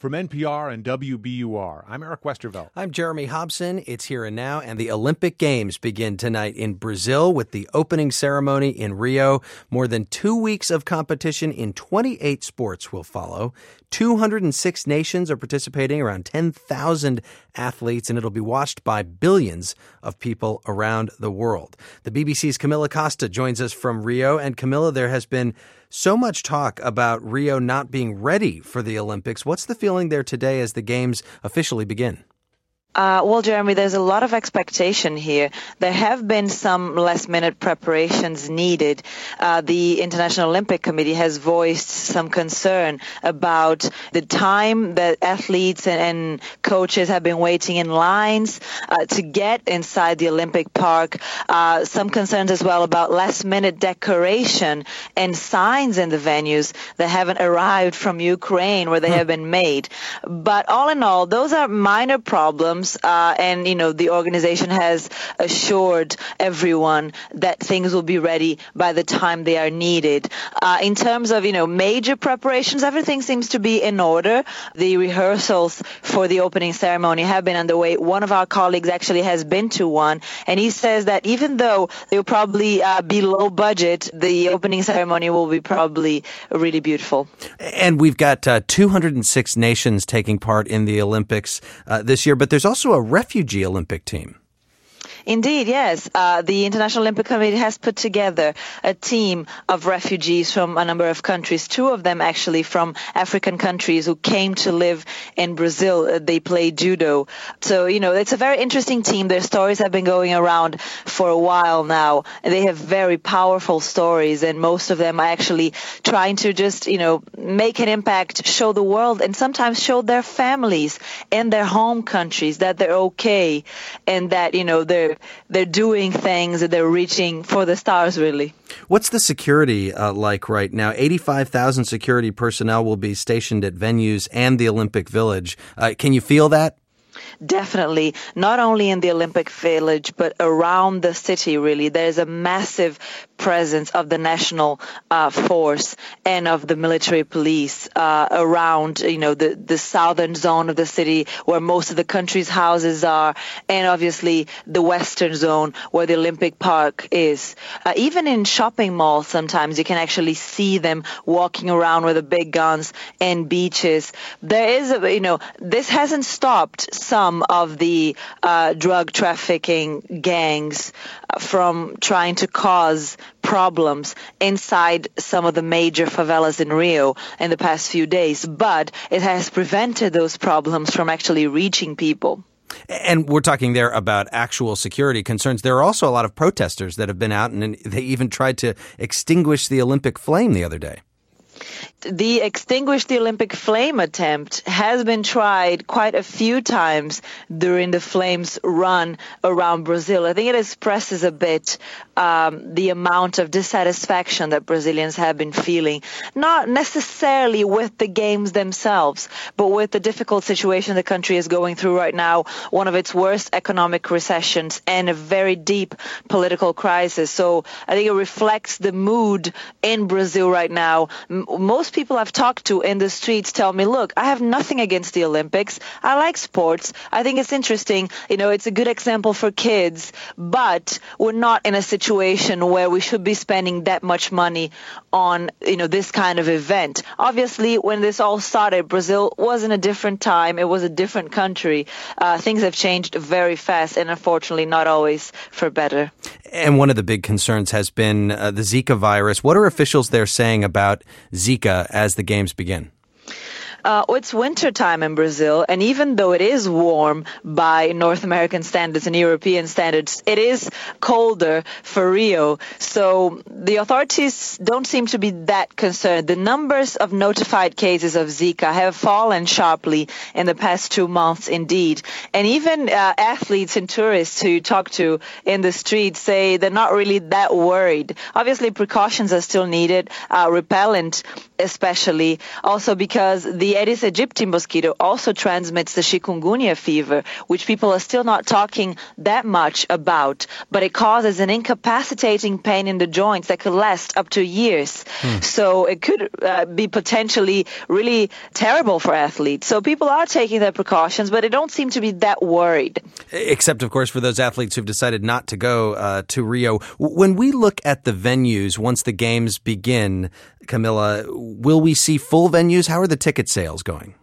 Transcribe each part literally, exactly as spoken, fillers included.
From N P R and W B U R, I'm Eric Westervelt. I'm Jeremy Hobson. It's Here and Now, and the Olympic Games begin tonight in Brazil with the opening ceremony in Rio. More than two weeks of competition in twenty-eight sports will follow. two hundred six nations are participating, around ten thousand athletes, and it'll be watched by billions of people around the world. The B B C's Camila Costa joins us from Rio. And Camila, there has been so much talk about Rio not being ready for the Olympics. What's the feeling there today as the Games officially begin? Uh, well, Jeremy, there's a lot of expectation here. There have been some last-minute preparations needed. Uh, the International Olympic Committee has voiced some concern about the time that athletes and, and coaches have been waiting in lines uh, to get inside the Olympic Park. Uh, some concerns as well about last-minute decoration and signs in the venues that haven't arrived from Ukraine where they have been made. But all in all, those are minor problems. Uh, and, you know, the organization has assured everyone that things will be ready by the time they are needed. Uh, in terms of, you know, major preparations, everything seems to be in order. The rehearsals for the opening ceremony have been underway. One of our colleagues actually has been to one, and he says that even though they'll probably uh, be low budget, the opening ceremony will be probably really beautiful. And we've got uh, two hundred six nations taking part in the Olympics uh, this year, but there's also a refugee Olympic team. Indeed, yes. Uh, the International Olympic Committee has put together a team of refugees from a number of countries, two of them actually from African countries who came to live in Brazil. Uh, they play judo. So, you know, it's a very interesting team. Their stories have been going around for a while now. They have very powerful stories, and most of them are actually trying to just, you know, make an impact, show the world, and sometimes show their families in their home countries that they're okay and that, you know, they're They're doing things, that they're reaching for the stars, really. What's the security uh, like right now? eighty-five thousand security personnel will be stationed at venues and the Olympic Village. Uh, can you feel that? Definitely, not only in the Olympic Village, but around the city, really. There's a massive presence of the national uh, force and of the military police uh, around, you know, the, the southern zone of the city where most of the country's houses are, and obviously the western zone where the Olympic Park is. Uh, even in shopping malls, sometimes you can actually see them walking around with the big guns and beaches. There is, a, you know, this hasn't stopped some of the uh, drug trafficking gangs from trying to cause problems inside some of the major favelas in Rio in the past few days, but it has prevented those problems from actually reaching people. And we're talking there about actual security concerns. There are also a lot of protesters that have been out, and they even tried to extinguish the Olympic flame the other day. The Extinguish the Olympic Flame attempt has been tried quite a few times during the Flames run around Brazil. I think it expresses a bit um, the amount of dissatisfaction that Brazilians have been feeling, not necessarily with the games themselves, but with the difficult situation the country is going through right now, one of its worst economic recessions and a very deep political crisis. So I think it reflects the mood in Brazil right now. Most people I've talked to in the streets tell me, look, I have nothing against the Olympics. I like sports. I think it's interesting. You know, it's a good example for kids, but we're not in a situation where we should be spending that much money on, you know, this kind of event. Obviously, when this all started, Brazil was in a different time. It was a different country. Uh, things have changed very fast and unfortunately not always for better. And one of the big concerns has been uh, the Zika virus. What are officials there saying about Zika as the games begin? Uh, it's winter time in Brazil, and even though it is warm by North American standards and European standards, it is colder for Rio. So the authorities don't seem to be that concerned. The numbers of notified cases of Zika have fallen sharply in the past two months, indeed. And even uh, athletes and tourists who you talk to in the streets say they're not really that worried. Obviously, precautions are still needed. Uh, repellent especially also because the Aedes aegypti mosquito also transmits the chikungunya fever, which people are still not talking that much about, but it causes an incapacitating pain in the joints that could last up to years. Hmm. So it could uh, be potentially really terrible for athletes. So people are taking their precautions, but they don't seem to be that worried. Except, of course, for those athletes who've decided not to go uh, to Rio. When we look at the venues once the games begin, Camilla, will we see full venues? How are the ticket sales going?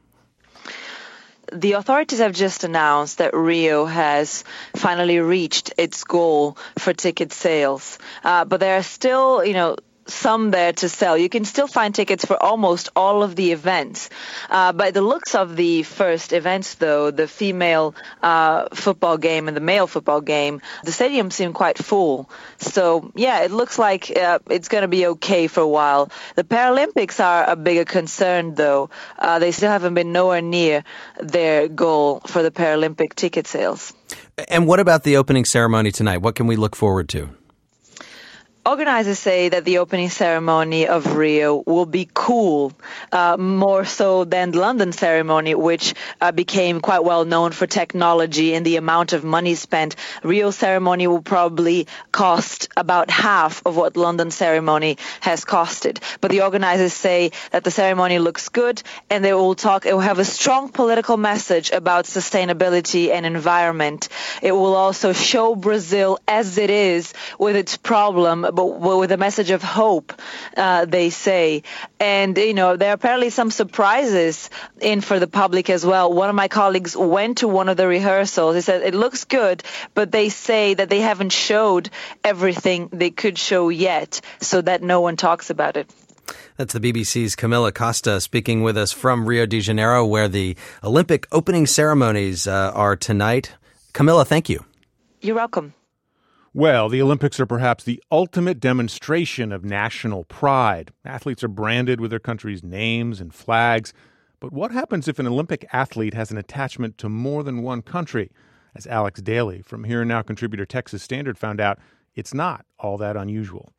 The authorities have just announced that Rio has finally reached its goal for ticket sales. Uh, but there are still, you know, some there to sell. You can still find tickets for almost all of the events. Uh, by the looks of the first events, though, the female uh, football game and the male football game, the stadium seemed quite full. So, yeah, it looks like uh, it's going to be okay for a while. The Paralympics are a bigger concern, though. Uh, they still haven't been nowhere near their goal for the Paralympic ticket sales. And what about the opening ceremony tonight? What can we look forward to? Organizers say that the opening ceremony of Rio will be cool, uh, more so than the London ceremony, which uh, became quite well known for technology and the amount of money spent. Rio ceremony will probably cost about half of what London ceremony has costed. But the organizers say that the ceremony looks good, and they will talk. It will have a strong political message about sustainability and environment. It will also show Brazil as it is with its problem, but with a message of hope, uh, they say. And, you know, there are apparently some surprises in for the public as well. One of my colleagues went to one of the rehearsals. He said it looks good, but they say that they haven't showed everything they could show yet, so that no one talks about it. That's the B B C's Camilla Costa speaking with us from Rio de Janeiro, where the Olympic opening ceremonies uh, are tonight. Camilla, thank you. You're welcome. Well, the Olympics are perhaps the ultimate demonstration of national pride. Athletes are branded with their country's names and flags. But what happens if an Olympic athlete has an attachment to more than one country? As Alex Daly from Here and Now contributor Texas Standard found out, it's not all that unusual.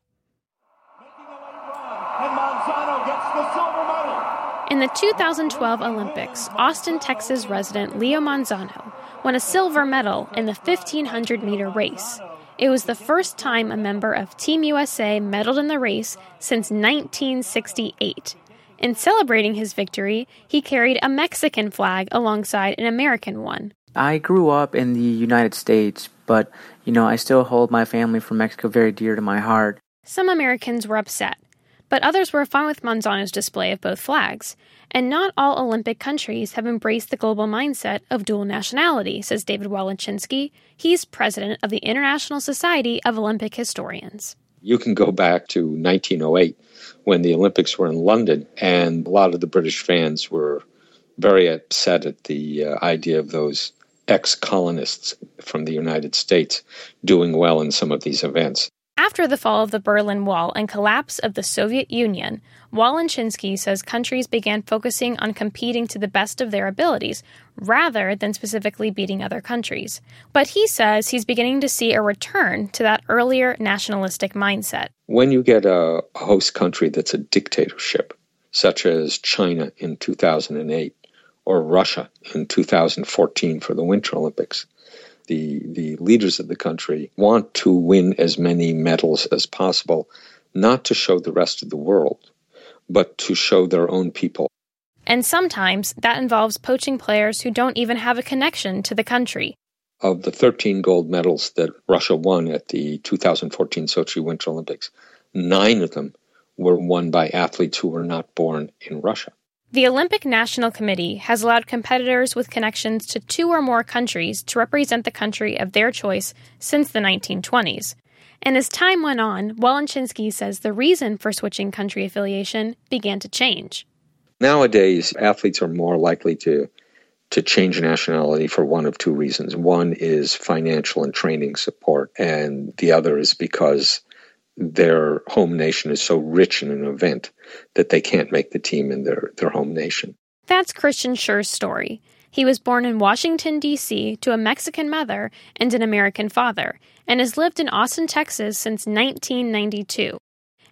In the two thousand twelve Olympics, Austin, Texas resident Leo Manzano won a silver medal in the fifteen hundred meter race. It was the first time a member of Team U S A medaled in the race since nineteen sixty-eight. In celebrating his victory, he carried a Mexican flag alongside an American one. I grew up in the United States, but, you know, I still hold my family from Mexico very dear to my heart. Some Americans were upset, but others were fine with Manzano's display of both flags. And not all Olympic countries have embraced the global mindset of dual nationality, says David Walachinsky. He's president of the International Society of Olympic Historians. You can go back to nineteen oh eight when the Olympics were in London, and a lot of the British fans were very upset at the uh, idea of those ex-colonists from the United States doing well in some of these events. After the fall of the Berlin Wall and collapse of the Soviet Union, Walachinsky says countries began focusing on competing to the best of their abilities, rather than specifically beating other countries. But he says he's beginning to see a return to that earlier nationalistic mindset. When you get a host country that's a dictatorship, such as China in two thousand eight, or Russia in two thousand fourteen for the Winter Olympics, The, the leaders of the country want to win as many medals as possible, not to show the rest of the world, but to show their own people. And sometimes that involves poaching players who don't even have a connection to the country. Of the thirteen gold medals that Russia won at the two thousand fourteen Sochi Winter Olympics, nine of them were won by athletes who were not born in Russia. The Olympic National Committee has allowed competitors with connections to two or more countries to represent the country of their choice since the nineteen twenties. And as time went on, Walachinsky says the reason for switching country affiliation began to change. Nowadays, athletes are more likely to, to change nationality for one of two reasons. One is financial and training support, and the other is because their home nation is so rich in an event that they can't make the team in their, their home nation. That's Christian Schur's story. He was born in Washington, D C to a Mexican mother and an American father, and has lived in Austin, Texas since nineteen ninety-two.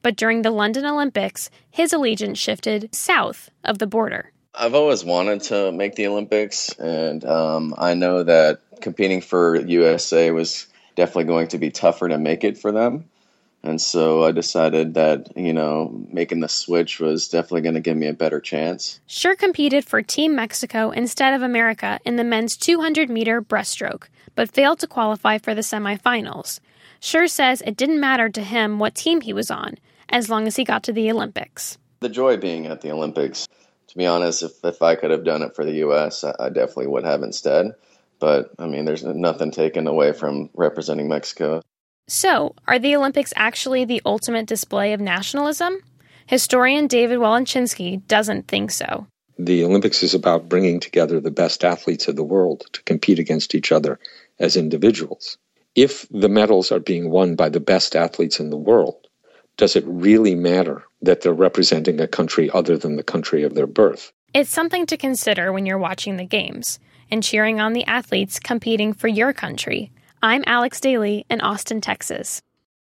But during the London Olympics, his allegiance shifted south of the border. I've always wanted to make the Olympics, and um, I know that competing for U S A was definitely going to be tougher to make it for them. And so I decided that, you know, making the switch was definitely going to give me a better chance. Schur competed for Team Mexico instead of America in the men's two hundred meter breaststroke, but failed to qualify for the semifinals. Schur says it didn't matter to him what team he was on, as long as he got to the Olympics. The joy being at the Olympics, to be honest, if, if I could have done it for the U S, I, I definitely would have instead. But, I mean, there's nothing taken away from representing Mexico. So, are the Olympics actually the ultimate display of nationalism? Historian David Walachinsky doesn't think so. The Olympics is about bringing together the best athletes of the world to compete against each other as individuals. If the medals are being won by the best athletes in the world, does it really matter that they're representing a country other than the country of their birth? It's something to consider when you're watching the games and cheering on the athletes competing for your country. I'm Alex Daly in Austin, Texas.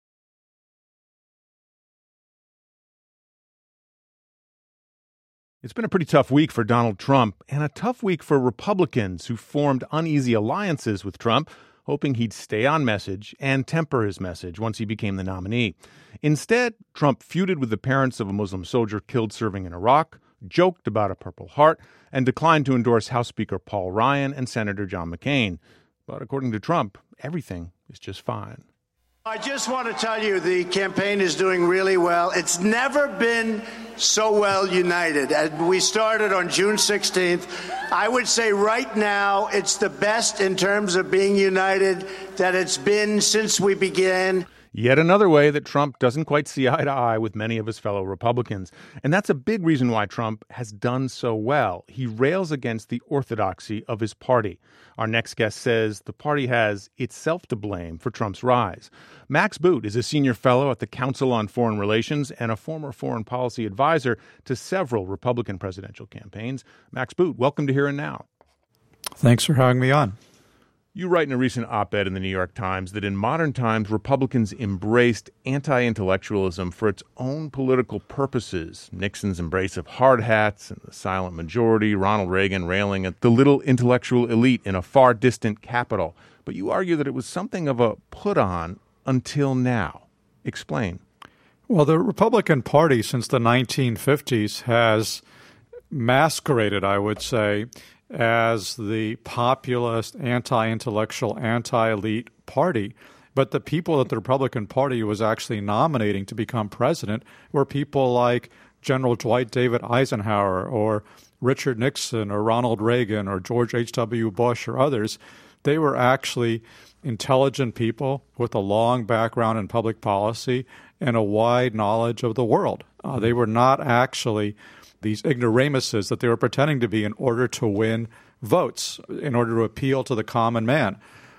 It's been a pretty tough week for Donald Trump and a tough week for Republicans who formed uneasy alliances with Trump, hoping he'd stay on message and temper his message once he became the nominee. Instead, Trump feuded with the parents of a Muslim soldier killed serving in Iraq, joked about a Purple Heart, and declined to endorse House Speaker Paul Ryan and Senator John McCain. But according to Trump, everything is just fine. I just want to tell you the campaign is doing really well. It's never been so well united. And we started on June sixteenth. I would say right now it's the best in terms of being united that it's been since we began. Yet another way that Trump doesn't quite see eye to eye with many of his fellow Republicans. And that's a big reason why Trump has done so well. He rails against the orthodoxy of his party. Our next guest says the party has itself to blame for Trump's rise. Max Boot is a senior fellow at the Council on Foreign Relations and a former foreign policy advisor to several Republican presidential campaigns. Max Boot, welcome to Here and Now. Thanks for having me on. You write in a recent op-ed in the New York Times that in modern times, Republicans embraced anti-intellectualism for its own political purposes. Nixon's embrace of hard hats and the silent majority, Ronald Reagan railing at the little intellectual elite in a far distant capital. But you argue that it was something of a put-on until now. Explain. Well, the Republican Party since the nineteen fifties has masqueraded, I would say, as the populist, anti-intellectual, anti-elite party. But the people that the Republican Party was actually nominating to become president were people like General Dwight David Eisenhower or Richard Nixon or Ronald Reagan or George H W Bush or others. They were actually intelligent people with a long background in public policy and a wide knowledge of the world. Uh, they were not actually these ignoramuses that they were pretending to be in order to win votes, in order to appeal to the common man.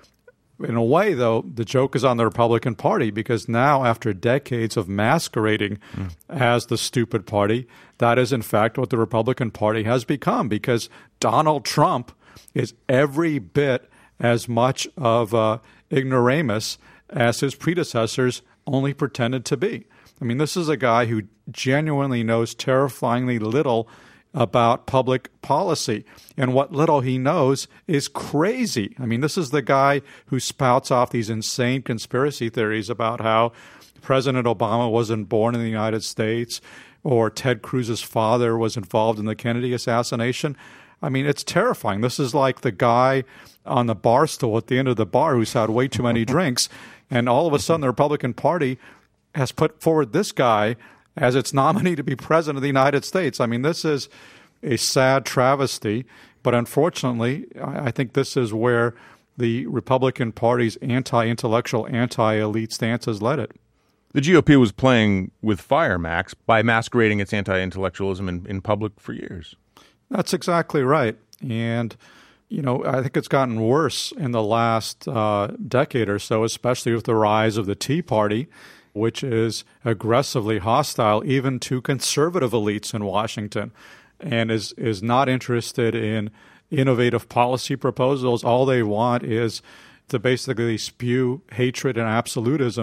In a way, though, the joke is on the Republican Party because now, after decades of masquerading mm. as the stupid party, that is, in fact, what the Republican Party has become because Donald Trump is every bit as much of an ignoramus as his predecessors only pretended to be. I mean, this is a guy who genuinely knows terrifyingly little about public policy. And what little he knows is crazy. I mean, this is the guy who spouts off these insane conspiracy theories about how President Obama wasn't born in the United States or Ted Cruz's father was involved in the Kennedy assassination. I mean, it's terrifying. This is like the guy on the bar stool at the end of the bar who's had way too many drinks. And all of a sudden, the Republican Party has put forward this guy as its nominee to be president of the United States. I mean, this is a sad travesty, but unfortunately, I think this is where the Republican Party's anti-intellectual, anti-elite stance has led it. The G O P was playing with fire, Max, by masquerading its anti-intellectualism in, in public for years. That's exactly right. And, you know, I think it's gotten worse in the last uh, decade or so, especially with the rise of the Tea Party, which is aggressively hostile even to conservative elites in Washington and is, is not interested in innovative policy proposals. All they want is to basically spew hatred and absolutism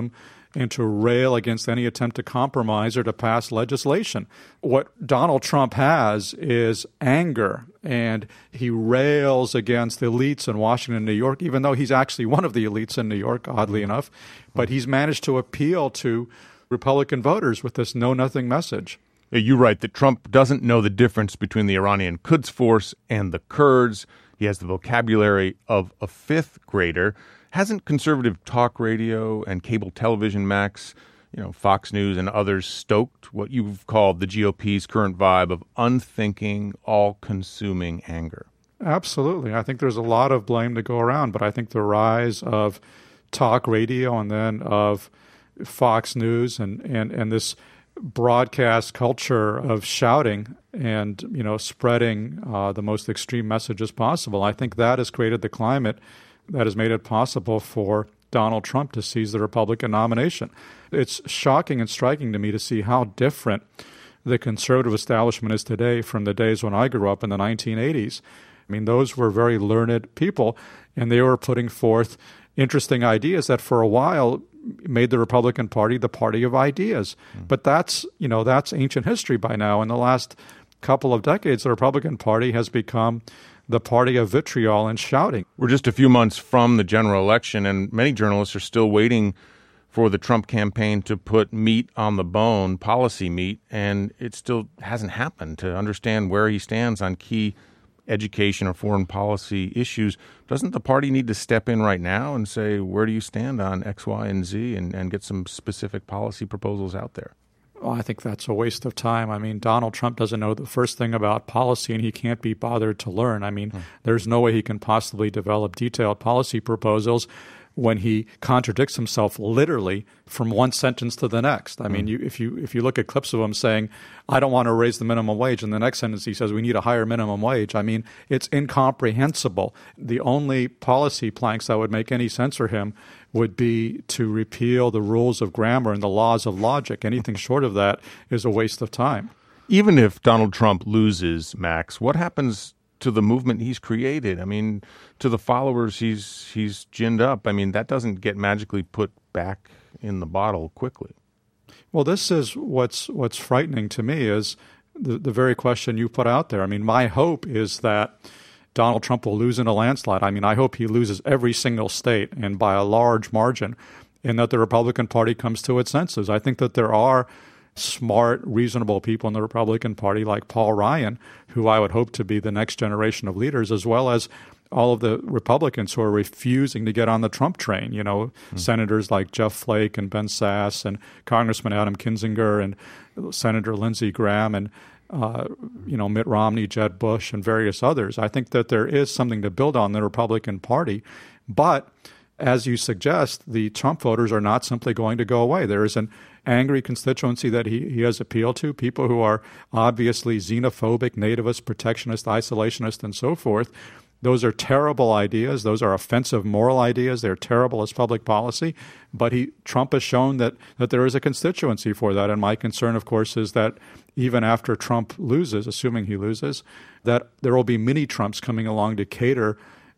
and to rail against any attempt to compromise or to pass legislation. What Donald Trump has is anger, and he rails against elites in Washington and New York, even though he's actually one of the elites in New York, oddly enough. But he's managed to appeal to Republican voters with this know-nothing message. You write that Trump doesn't know the difference between the Iranian Quds Force and the Kurds. He has the vocabulary of a fifth grader. Hasn't conservative talk radio and cable television, Max, you know, Fox News and others, stoked what you've called the G O P's current vibe of unthinking, all-consuming anger? Absolutely. I think there's a lot of blame to go around, but I think the rise of talk radio and then of Fox News and, and, and this broadcast culture of shouting and, you know, spreading uh, the most extreme messages possible, I think that has created the climate that has made it possible for Donald Trump to seize the Republican nomination. It's shocking and striking to me to see how different the conservative establishment is today from the days when I grew up in the nineteen eighties. I mean, those were very learned people, and they were putting forth interesting ideas that for a while made the Republican Party the party of ideas. Mm. But that's, you know, that's ancient history by now. In the last couple of decades, the Republican Party has become the party of vitriol and shouting. We're just a few months from the general election, and many journalists are still waiting for the Trump campaign to put meat on the bone, policy meat, and it still hasn't happened to understand where he stands on key education or foreign policy issues. Doesn't the party need to step in right now and say, where do you stand on X, Y, and Z, and, and get some specific policy proposals out there? Well, I think that's a waste of time. I mean, Donald Trump doesn't know the first thing about policy, and he can't be bothered to learn. I mean, hmm. there's no way he can possibly develop detailed policy proposals when he contradicts himself literally from one sentence to the next. I hmm. mean, you, if you if you look at clips of him saying, I don't want to raise the minimum wage, and the next sentence he says, we need a higher minimum wage. I mean, it's incomprehensible. The only policy planks that would make any sense for him would be to repeal the rules of grammar and the laws of logic. Anything short of that is a waste of time. Even if Donald Trump loses, Max, what happens to the movement he's created? I mean, to the followers he's he's ginned up. I mean, that doesn't get magically put back in the bottle quickly. Well, this is what's what's frightening to me is the, the very question you put out there. I mean, my hope is that Donald Trump will lose in a landslide. I mean, I hope he loses every single state and by a large margin, and that the Republican Party comes to its senses. I think that there are smart, reasonable people in the Republican Party like Paul Ryan, who I would hope to be the next generation of leaders, as well as all of the Republicans who are refusing to get on the Trump train. You know, mm-hmm. senators like Jeff Flake and Ben Sasse and Congressman Adam Kinzinger and Senator Lindsey Graham and Uh, you know, Mitt Romney, Jeb Bush, and various others. I think that there is something to build on the Republican Party. But as you suggest, the Trump voters are not simply going to go away. There is an angry constituency that he, he has appealed to, people who are obviously xenophobic, nativist, protectionist, isolationist, and so forth. Those are terrible ideas. Those are offensive moral ideas. They're terrible as public policy. But he, Trump has shown that, that there is a constituency for that. And my concern, of course, is that even after Trump loses, assuming he loses, that there will be mini Trumps coming along to cater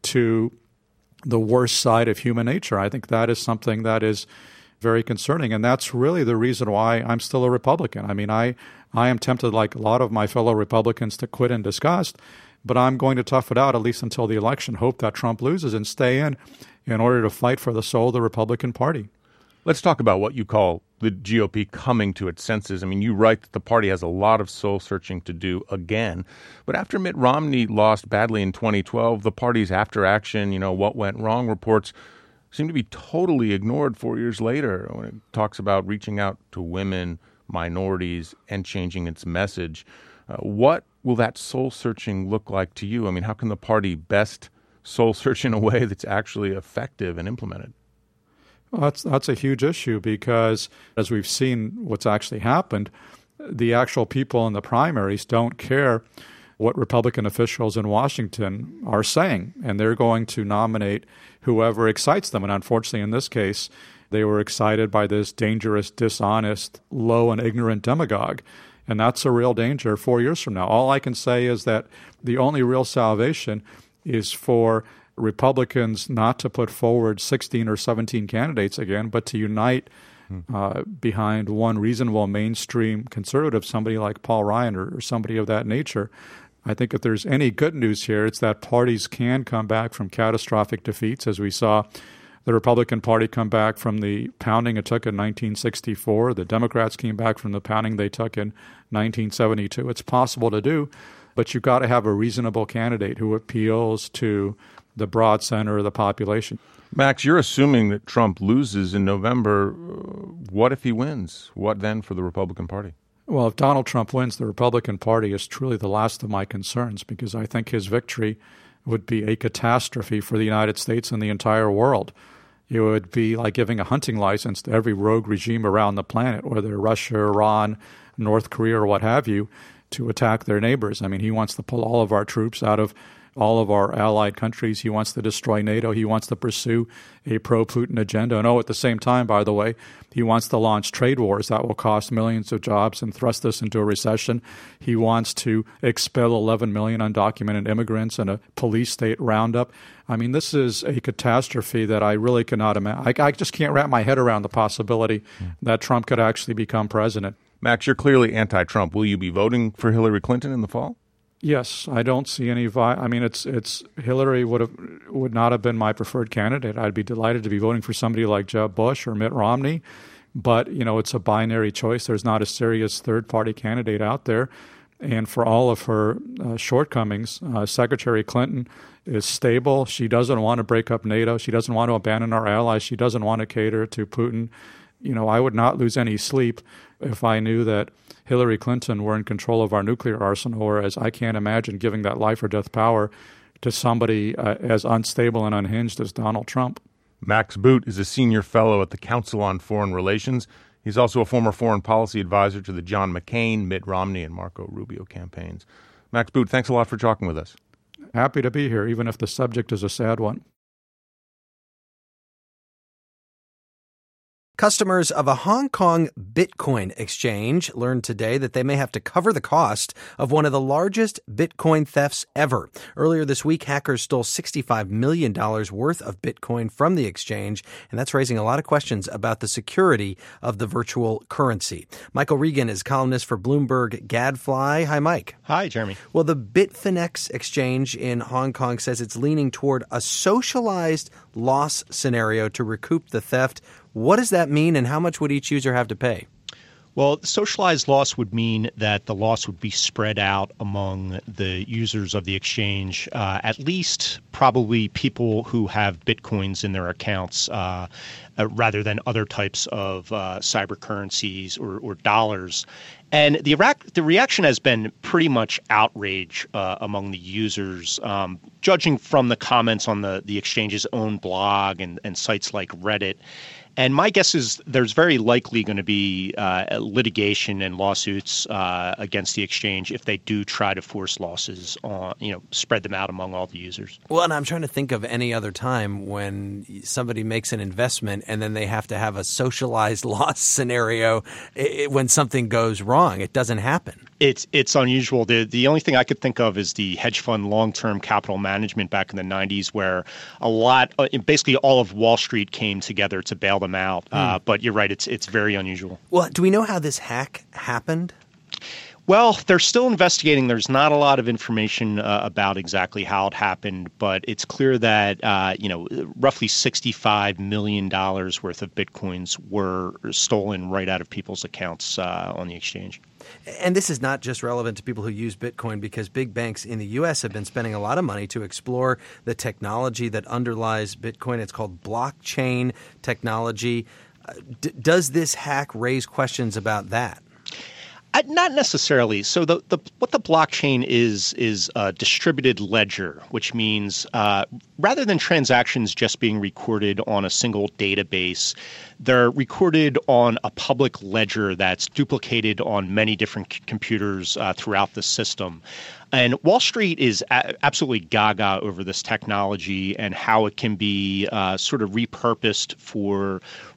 to the worst side of human nature. I think that is something that is very concerning. And that's really the reason why I'm still a Republican. I mean, I, I am tempted, like a lot of my fellow Republicans, to quit in disgust. But I'm going to tough it out at least until the election, hope that Trump loses, and stay in in order to fight for the soul of the Republican Party. Let's talk about what you call the G O P coming to its senses. I mean, you write that the party has a lot of soul-searching to do again. But after Mitt Romney lost badly in twenty twelve, the party's after-action, you know, what went wrong reports seem to be totally ignored four years later when it talks about reaching out to women, minorities, and changing its message. Uh, what will that soul-searching look like to you? I mean, how can the party best soul-search in a way that's actually effective and implemented? Well, that's, that's a huge issue because, as we've seen what's actually happened, the actual people in the primaries don't care what Republican officials in Washington are saying, and they're going to nominate whoever excites them. And unfortunately, in this case, they were excited by this dangerous, dishonest, low and ignorant demagogue. And that's a real danger four years from now. All I can say is that the only real salvation is for Republicans not to put forward sixteen or seventeen candidates again, but to unite mm-hmm. uh, behind one reasonable mainstream conservative, somebody like Paul Ryan or, or somebody of that nature. I think if there's any good news here, it's that parties can come back from catastrophic defeats, as we saw the Republican Party come back from the pounding it took in nineteen sixty-four. The Democrats came back from the pounding they took in nineteen seventy-two. It's possible to do, but you've got to have a reasonable candidate who appeals to the broad center of the population. Max, you're assuming that Trump loses in November. What if he wins? What then for the Republican Party? Well, if Donald Trump wins, the Republican Party is truly the last of my concerns, because I think his victory would be a catastrophe for the United States and the entire world. It would be like giving a hunting license to every rogue regime around the planet, whether Russia, Iran, North Korea, or what have you, to attack their neighbors. I mean, he wants to pull all of our troops out of all of our allied countries. He wants to destroy NATO. He wants to pursue a pro-Putin agenda. And oh, at the same time, by the way, he wants to launch trade wars that will cost millions of jobs and thrust us into a recession. He wants to expel eleven million undocumented immigrants in a police state roundup. I mean, this is a catastrophe that I really cannot imagine. I, I just can't wrap my head around the possibility mm. that Trump could actually become president. Max, you're clearly anti-Trump. Will you be voting for Hillary Clinton in the fall? Yes, I don't see any. Vi- I mean, it's it's Hillary would have would not have been my preferred candidate. I'd be delighted to be voting for somebody like Jeb Bush or Mitt Romney, but you know, it's a binary choice. There's not a serious third party candidate out there, and for all of her uh, shortcomings, uh, Secretary Clinton is stable. She doesn't want to break up NATO. She doesn't want to abandon our allies. She doesn't want to cater to Putin. You know, I would not lose any sleep if I knew that Hillary Clinton were in control of our nuclear arsenal, whereas I can't imagine giving that life or death power to somebody uh, as unstable and unhinged as Donald Trump. Max Boot is a senior fellow at the Council on Foreign Relations. He's also a former foreign policy advisor to the John McCain, Mitt Romney, and Marco Rubio campaigns. Max Boot, thanks a lot for talking with us. Happy to be here, even if the subject is a sad one. Customers of a Hong Kong Bitcoin exchange learned today that they may have to cover the cost of one of the largest Bitcoin thefts ever. Earlier this week, hackers stole sixty-five million dollars worth of Bitcoin from the exchange, and that's raising a lot of questions about the security of the virtual currency. Michael Regan is columnist for Bloomberg Gadfly. Hi, Mike. Hi, Jeremy. Well, the Bitfinex exchange in Hong Kong says it's leaning toward a socialized loss scenario to recoup the theft. What does that mean, and how much would each user have to pay? Well, socialized loss would mean that the loss would be spread out among the users of the exchange, uh, at least probably people who have Bitcoins in their accounts, uh, uh, rather than other types of uh, cyber currencies or, or dollars. And the, Iraq, the reaction has been pretty much outrage uh, among the users, um, judging from the comments on the, the exchange's own blog and, and sites like Reddit. And my guess is there's very likely going to be uh, litigation and lawsuits uh, against the exchange if they do try to force losses on, you know, spread them out among all the users. Well, and I'm trying to think of any other time when somebody makes an investment and then they have to have a socialized loss scenario it, when something goes wrong. It doesn't happen. It's it's unusual. The the only thing I could think of is the hedge fund long-term capital management back in the nineties, where a lot, basically all of Wall Street came together to bail them out. Mm. Uh, but you're right, it's it's very unusual. Well, do we know how this hack happened? Well, they're still investigating. There's not a lot of information uh, about exactly how it happened, but it's clear that uh, you know roughly sixty-five million dollars worth of Bitcoins were stolen right out of people's accounts uh, on the exchange. And this is not just relevant to people who use Bitcoin, because big banks in the U S have been spending a lot of money to explore the technology that underlies Bitcoin. It's called blockchain technology. Uh, d- does this hack raise questions about that? Uh, not necessarily. So the, the what the blockchain is is a distributed ledger, which means uh, rather than transactions just being recorded on a single database, they're recorded on a public ledger that's duplicated on many different c- computers uh, throughout the system. And Wall Street is a- absolutely gaga over this technology and how it can be uh, sort of repurposed for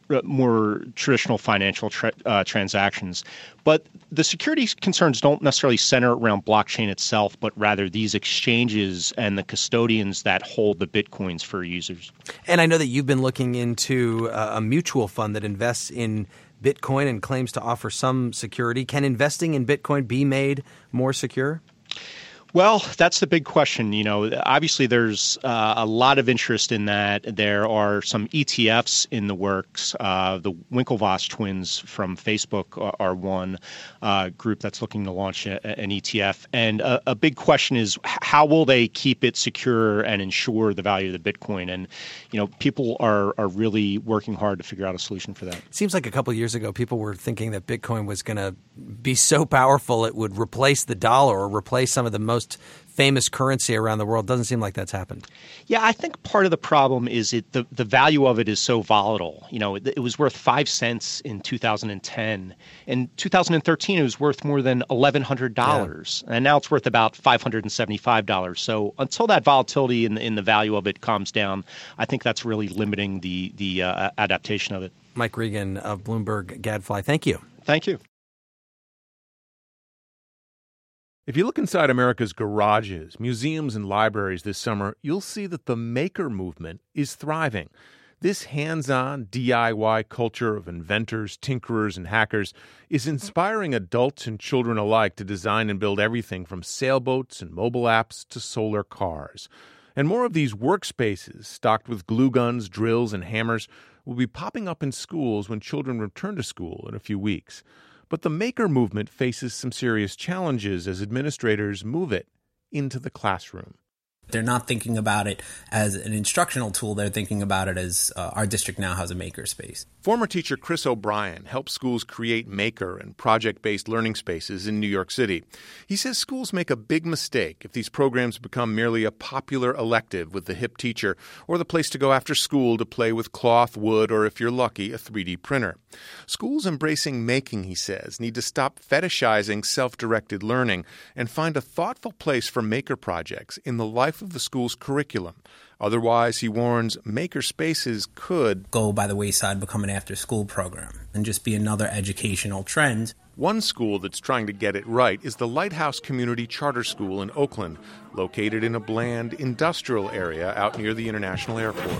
more traditional financial tra- uh, transactions. But the security concerns don't necessarily center around blockchain itself, but rather these exchanges and the custodians that hold the Bitcoins for users. And I know that you've been looking into uh, a mutual fund that invests in Bitcoin and claims to offer some security. Can investing in Bitcoin be made more secure? Well, that's the big question. You know, obviously there's uh, a lot of interest in that. There are some E T Fs in the works. Uh, the Winklevoss twins from Facebook are, are one uh, group that's looking to launch a, an E T F. And a, a big question is, how will they keep it secure and ensure the value of the Bitcoin? And, you know, people are, are really working hard to figure out a solution for that. It seems like a couple of years ago, people were thinking that Bitcoin was going to be so powerful it would replace the dollar or replace some of the most famous currency around the world. Doesn't seem like that's happened. Yeah, I think part of the problem is it the, the value of it is so volatile. You know, it, it was worth five cents in two thousand ten. In two thousand thirteen, it was worth more than eleven hundred dollars. Yeah. And now it's worth about five hundred seventy-five dollars. So until that volatility in the, in the value of it calms down, I think that's really limiting the, the uh, adaptation of it. Mike Regan of Bloomberg Gadfly, thank you. Thank you. If you look inside America's garages, museums, and libraries this summer, you'll see that the maker movement is thriving. This hands-on D I Y culture of inventors, tinkerers, and hackers is inspiring adults and children alike to design and build everything from sailboats and mobile apps to solar cars. And more of these workspaces, stocked with glue guns, drills, and hammers, will be popping up in schools when children return to school in a few weeks. But the maker movement faces some serious challenges as administrators move it into the classroom. They're not thinking about it as an instructional tool. They're thinking about it as uh, our district now has a makerspace. Former teacher Chris O'Brien helps schools create maker and project-based learning spaces in New York City. He says schools make a big mistake if these programs become merely a popular elective with the hip teacher or the place to go after school to play with cloth, wood, or if you're lucky, a three D printer. Schools embracing making, he says, need to stop fetishizing self-directed learning and find a thoughtful place for maker projects in the life of the school's curriculum. Otherwise, he warns, maker spaces could go by the wayside, become an after-school program, and just be another educational trend. One school that's trying to get it right is the Lighthouse Community Charter School in Oakland, located in a bland industrial area out near the International Airport.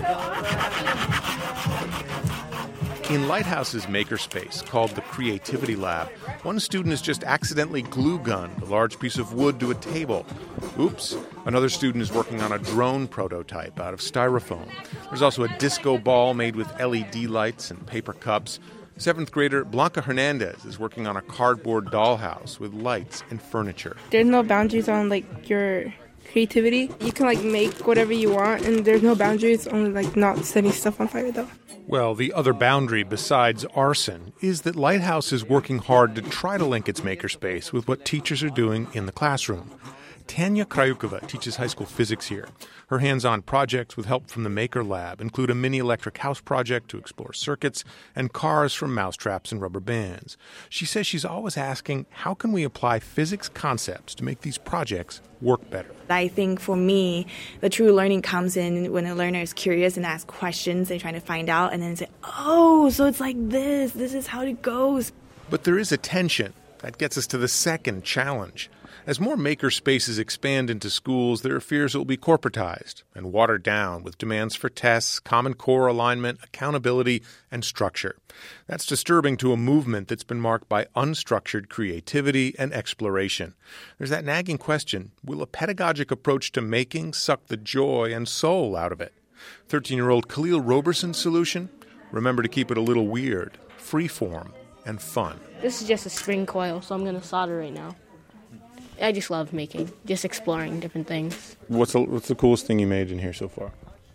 In Lighthouse's makerspace, called the Creativity Lab, one student has just accidentally glue-gunned a large piece of wood to a table. Oops. Another student is working on a drone prototype out of styrofoam. There's also a disco ball made with L E D lights and paper cups. Seventh grader Blanca Hernandez is working on a cardboard dollhouse with lights and furniture. There's no boundaries on, like, your creativity. You can, like, make whatever you want, and there's no boundaries, only, like, not setting stuff on fire, though. Well, the other boundary besides arson is that Lighthouse is working hard to try to link its makerspace with what teachers are doing in the classroom. Tanya Krayukova teaches high school physics here. Her hands-on projects with help from the Maker Lab include a mini electric house project to explore circuits and cars from mousetraps and rubber bands. She says she's always asking, how can we apply physics concepts to make these projects work better? I think for me, the true learning comes in when a learner is curious and asks questions and trying to find out and then say, oh, so it's like this. This is how it goes. But there is a tension. That gets us to the second challenge. As more maker spaces expand into schools, there are fears it will be corporatized and watered down with demands for tests, common core alignment, accountability, and structure. That's disturbing to a movement that's been marked by unstructured creativity and exploration. There's that nagging question, will a pedagogic approach to making suck the joy and soul out of it? thirteen-year-old Khalil Roberson's solution? Remember to keep it a little weird, freeform, and fun. This is just a spring coil, so I'm going to solder right now. I just love making, just exploring different things. What's the, what's the coolest thing you made in here so far?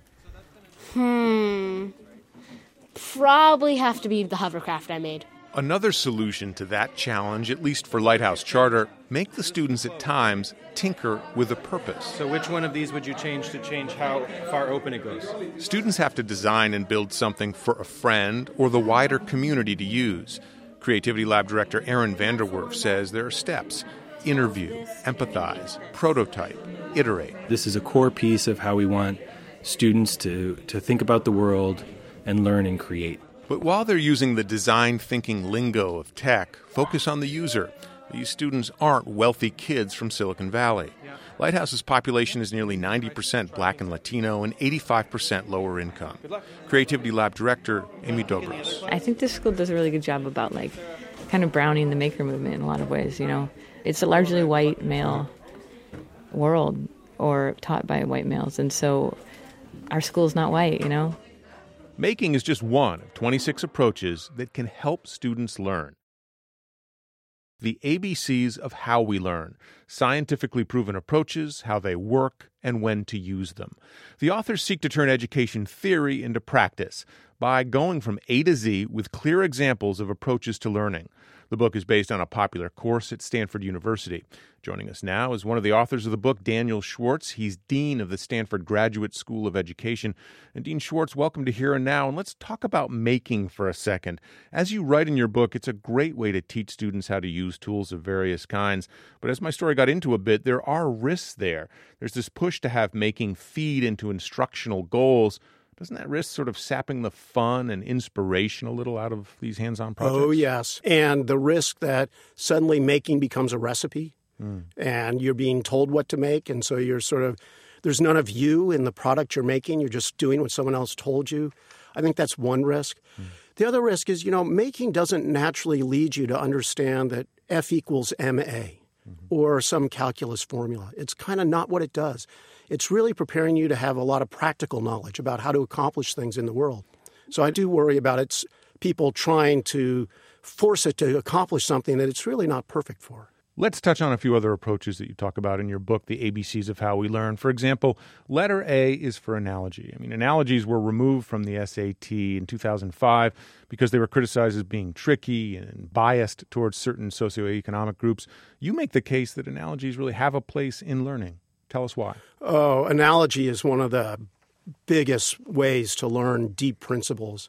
Hmm. Probably have to be the hovercraft I made. Another solution to that challenge, at least for Lighthouse Charter, make the students at times tinker with a purpose. So which one of these would you change to change how far open it goes? Students have to design and build something for a friend or the wider community to use. Creativity Lab Director Aaron Vanderwerf says there are steps. Interview, empathize, prototype, iterate. This is a core piece of how we want students to, to think about the world and learn and create. But while they're using the design thinking lingo of tech, focus on the user. These students aren't wealthy kids from Silicon Valley. Lighthouse's population is nearly ninety percent Black and Latino and eighty-five percent lower income. Creativity Lab Director Amy Dobros. I think this school does a really good job about like kind of browning the maker movement in a lot of ways, you know. It's a largely white male world or taught by white males, and so our school's not white, you know. Making is just one of twenty-six approaches that can help students learn. The A B Cs of how we learn, scientifically proven approaches, how they work, and when to use them. The authors seek to turn education theory into practice by going from A to Z with clear examples of approaches to learning. The book is based on a popular course at Stanford University. Joining us now is one of the authors of the book, Daniel Schwartz. He's Dean of the Stanford Graduate School of Education. And Dean Schwartz, welcome to Here and Now. And let's talk about making for a second. As you write in your book, it's a great way to teach students how to use tools of various kinds. But as my story got into a bit, there are risks there. There's this push to have making feed into instructional goals. Doesn't that risk sort of sapping the fun and inspiration a little out of these hands-on projects? Oh, yes. And the risk that suddenly making becomes a recipe mm. and you're being told what to make. And so you're sort of, there's none of you in the product you're making. You're just doing what someone else told you. I think that's one risk. Mm. The other risk is, you know, making doesn't naturally lead you to understand that F equals M A mm-hmm. or some calculus formula. It's kind of not what it does. It's really preparing you to have a lot of practical knowledge about how to accomplish things in the world. So I do worry about it's people trying to force it to accomplish something that it's really not perfect for. Let's touch on a few other approaches that you talk about in your book, the A B Cs of how we learn. For example, letter A is for analogy. I mean, analogies were removed from the S A T in two thousand five because they were criticized as being tricky and biased towards certain socioeconomic groups. You make the case that analogies really have a place in learning. Tell us why. Oh, analogy is one of the biggest ways to learn deep principles.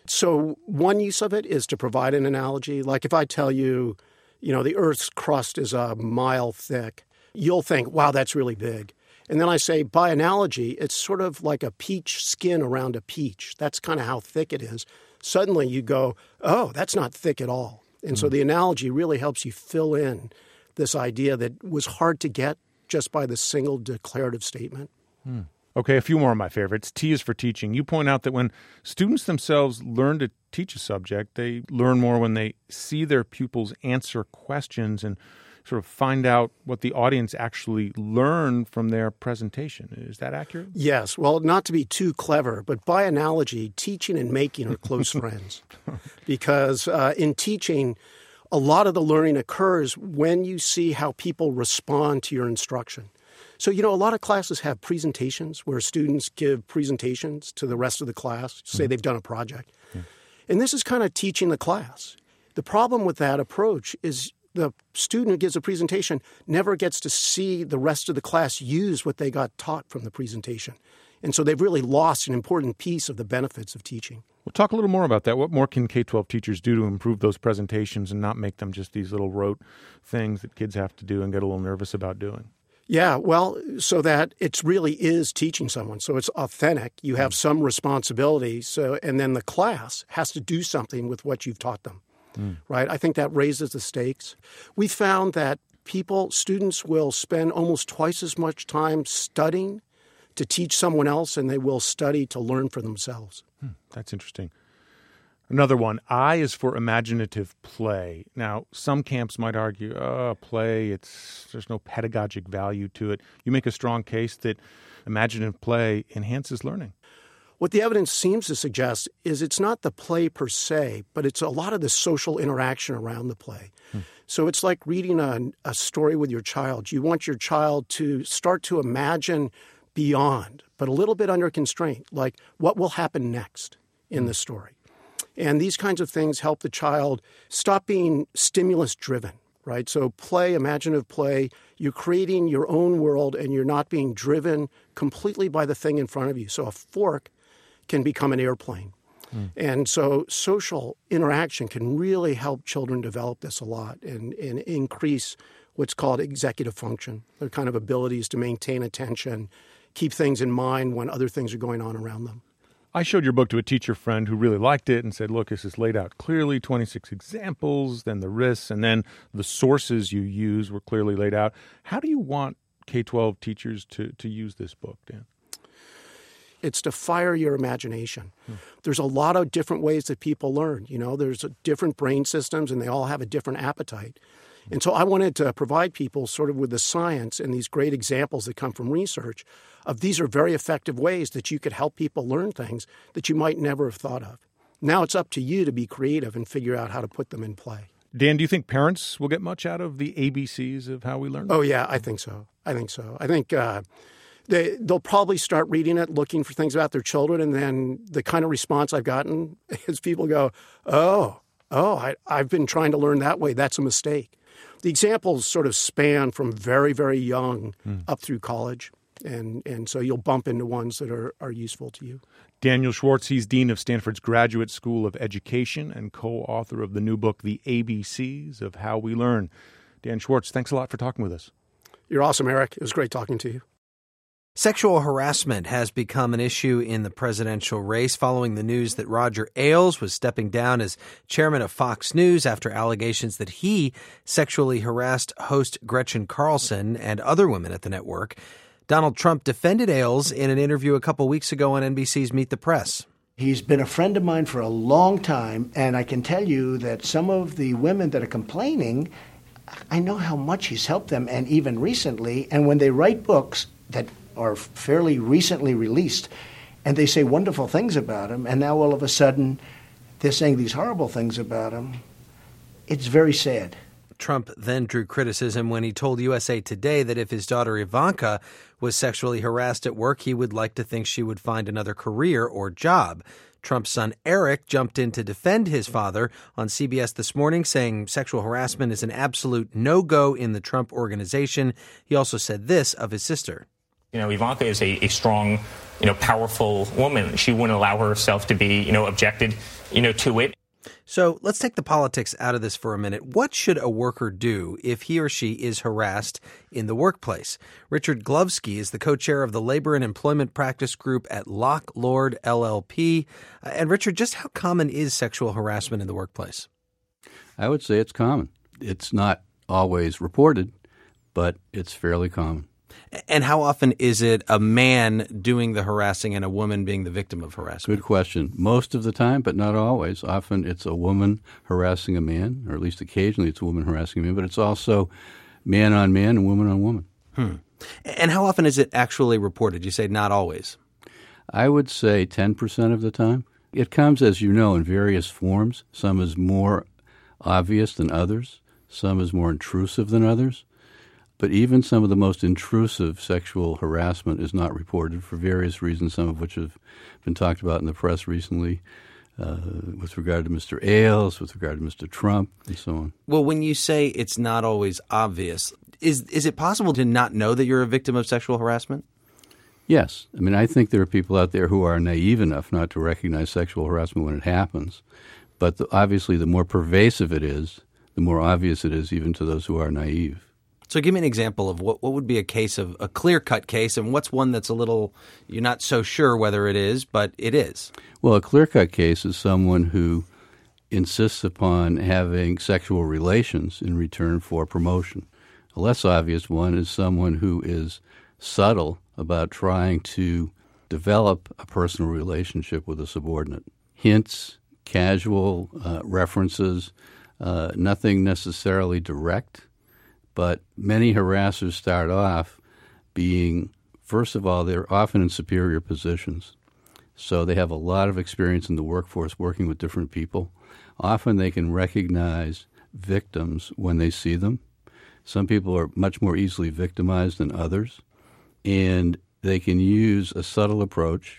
So one use of it is to provide an analogy. Like if I tell you, you know, the Earth's crust is a mile thick, you'll think, wow, that's really big. And then I say, by analogy, it's sort of like a peach skin around a peach. That's kind of how thick it is. Suddenly you go, oh, that's not thick at all. And mm-hmm. so the analogy really helps you fill in this idea that was hard to get just by the single declarative statement. Hmm. Okay, a few more of my favorites. T is for teaching. You point out that when students themselves learn to teach a subject, they learn more when they see their pupils answer questions and sort of find out what the audience actually learned from their presentation. Is that accurate? Yes. Well, not to be too clever, but by analogy, teaching and making are close friends. Because uh, in teaching, a lot of the learning occurs when you see how people respond to your instruction. So, you know, a lot of classes have presentations where students give presentations to the rest of the class, say mm-hmm. they've done a project. Yeah. And this is kind of teaching the class. The problem with that approach is the student who gives a presentation never gets to see the rest of the class use what they got taught from the presentation. And so they've really lost an important piece of the benefits of teaching. We'll talk a little more about that. What more can K twelve teachers do to improve those presentations and not make them just these little rote things that kids have to do and get a little nervous about doing? Yeah, well, so that it really is teaching someone. So it's authentic. You have some responsibility. So, and then the class has to do something with what you've taught them, mm. right? I think that raises the stakes. We found that people, students will spend almost twice as much time studying to teach someone else and they will study to learn for themselves. Hmm, that's interesting. Another one, I is for imaginative play. Now, some camps might argue, oh, play, it's there's no pedagogic value to it. You make a strong case that imaginative play enhances learning. What the evidence seems to suggest is it's not the play per se, but it's a lot of the social interaction around the play. Hmm. So it's like reading a, a story with your child. You want your child to start to imagine beyond, but a little bit under constraint, like what will happen next in the story. And these kinds of things help the child stop being stimulus-driven, right? So play, imaginative play, you're creating your own world and you're not being driven completely by the thing in front of you. So a fork can become an airplane. Mm. And so social interaction can really help children develop this a lot and, and increase what's called executive function, their kind of abilities to maintain attention, keep things in mind when other things are going on around them. I showed your book to a teacher friend who really liked it and said, look, this is laid out clearly, twenty-six examples, then the risks, and then the sources you use were clearly laid out. How do you want K twelve teachers to, to use this book, Dan? It's to fire your imagination. Hmm. There's a lot of different ways that people learn. You know, there's a different brain systems, and they all have a different appetite. And so I wanted to provide people sort of with the science and these great examples that come from research of these are very effective ways that you could help people learn things that you might never have thought of. Now it's up to you to be creative and figure out how to put them in play. Dan, do you think parents will get much out of the A B Cs of how we learn? Oh, yeah, I think so. I think so. I think uh, they, they'll probably start reading it, looking for things about their children, and then the kind of response I've gotten is people go, oh, oh, I, I've been trying to learn that way. That's a mistake. The examples sort of span from very, very young mm. up through college, and, and so you'll bump into ones that are, are useful to you. Daniel Schwartz, he's Dean of Stanford's Graduate School of Education and co-author of the new book, The A B Cs of How We Learn. Dan Schwartz, thanks a lot for talking with us. You're awesome, Eric. It was great talking to you. Sexual harassment has become an issue in the presidential race following the news that Roger Ailes was stepping down as chairman of Fox News after allegations that he sexually harassed host Gretchen Carlson and other women at the network. Donald Trump defended Ailes in an interview a couple weeks ago on N B C's Meet the Press. He's been a friend of mine for a long time, and I can tell you that some of the women that are complaining, I know how much he's helped them, and even recently, and when they write books that are fairly recently released, and they say wonderful things about him, and now all of a sudden they're saying these horrible things about him. It's very sad. Trump then drew criticism when he told U S A Today that if his daughter Ivanka was sexually harassed at work, he would like to think she would find another career or job. Trump's son Eric jumped in to defend his father on C B S This Morning, saying sexual harassment is an absolute no-go in the Trump organization. He also said this of his sister. You know, Ivanka is a, a strong, you know, powerful woman. She wouldn't allow herself to be, you know, objected, you know, to it. So let's take the politics out of this for a minute. What should a worker do if he or she is harassed in the workplace? Richard Glovsky is the co-chair of the Labor and Employment Practice Group at Locke Lord L L P. And Richard, just how common is sexual harassment in the workplace? I would say it's common. It's not always reported, but it's fairly common. And how often is it a man doing the harassing and a woman being the victim of harassment? Good question. Most of the time, but not always. Often it's a woman harassing a man, or at least occasionally it's a woman harassing a man, but it's also man on man and woman on woman. Hmm. And how often is it actually reported? You say not always. I would say ten percent of the time. It comes, as you know, in various forms. Some is more obvious than others. Some is more intrusive than others. But even some of the most intrusive sexual harassment is not reported for various reasons, some of which have been talked about in the press recently, uh, with regard to Mister Ailes, with regard to Mister Trump, and so on. Well, when you say it's not always obvious, is is it possible to not know that you're a victim of sexual harassment? Yes. I mean, I think there are people out there who are naive enough not to recognize sexual harassment when it happens. But the, obviously, the more pervasive it is, the more obvious it is even to those who are naive. So give me an example of what, what would be a case of a clear-cut case, and what's one that's a little, you're not so sure whether it is, but it is. Well, a clear-cut case is someone who insists upon having sexual relations in return for promotion. A less obvious one is someone who is subtle about trying to develop a personal relationship with a subordinate. Hints, casual uh, references, uh, nothing necessarily direct. But many harassers start off being, first of all, they're often in superior positions. So they have a lot of experience in the workforce working with different people. Often they can recognize victims when they see them. Some people are much more easily victimized than others. And they can use a subtle approach,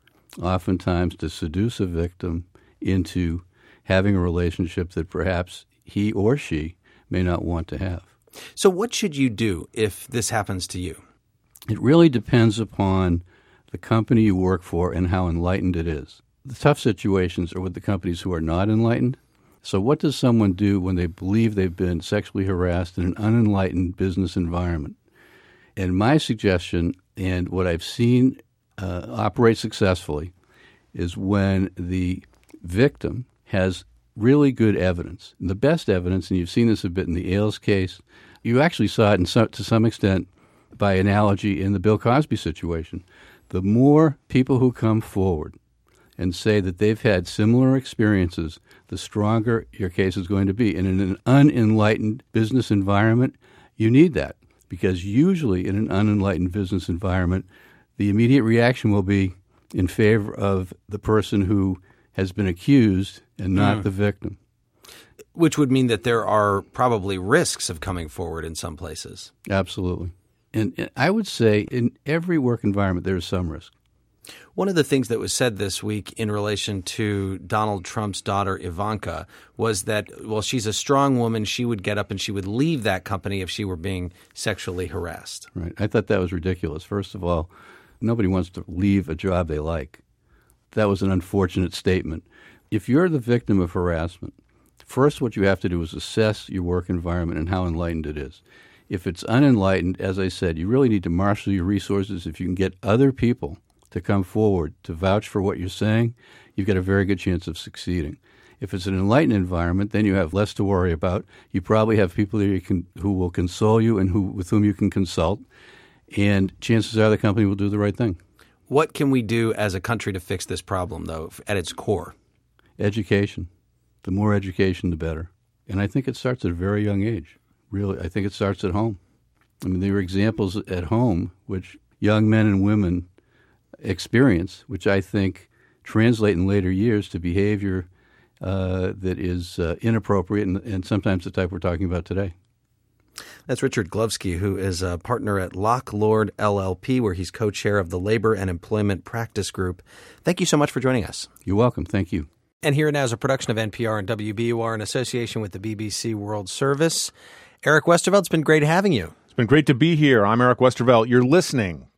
oftentimes to seduce a victim into having a relationship that perhaps he or she may not want to have. So what should you do if this happens to you? It really depends upon the company you work for and how enlightened it is. The tough situations are with the companies who are not enlightened. So what does someone do when they believe they've been sexually harassed in an unenlightened business environment? And my suggestion, and what I've seen uh, operate successfully, is when the victim has really good evidence. And the best evidence, and you've seen this a bit in the Ailes case, you actually saw it in some, to some extent by analogy in the Bill Cosby situation. The more people who come forward and say that they've had similar experiences, the stronger your case is going to be. And in an unenlightened business environment, you need that, because usually in an unenlightened business environment, the immediate reaction will be in favor of the person who has been accused and not mm. the victim. Which would mean that there are probably risks of coming forward in some places. Absolutely. And I would say in every work environment, there is some risk. One of the things that was said this week in relation to Donald Trump's daughter, Ivanka, was that, well, she's a strong woman. She would get up and she would leave that company if she were being sexually harassed. Right. I thought that was ridiculous. First of all, nobody wants to leave a job they like. That was an unfortunate statement. If you're the victim of harassment, first what you have to do is assess your work environment and how enlightened it is. If it's unenlightened, as I said, you really need to marshal your resources. If you can get other people to come forward to vouch for what you're saying, you've got a very good chance of succeeding. If it's an enlightened environment, then you have less to worry about. You probably have people that you can, who will console you and who, with whom you can consult, and chances are the company will do the right thing. What can we do as a country to fix this problem, though, at its core? Education. The more education, the better. And I think it starts at a very young age. Really, I think it starts at home. I mean, there are examples at home which young men and women experience, which I think translate in later years to behavior uh, that is uh, inappropriate and, and sometimes the type we're talking about today. That's Richard Glovsky, who is a partner at Locke Lord L L P, where he's co-chair of the Labor and Employment Practice Group. Thank you so much for joining us. You're welcome. Thank you. And Here and Now is a production of N P R and W B U R in association with the B B C World Service. Eric Westervelt, it's been great having you. It's been great to be here. I'm Eric Westervelt. You're listening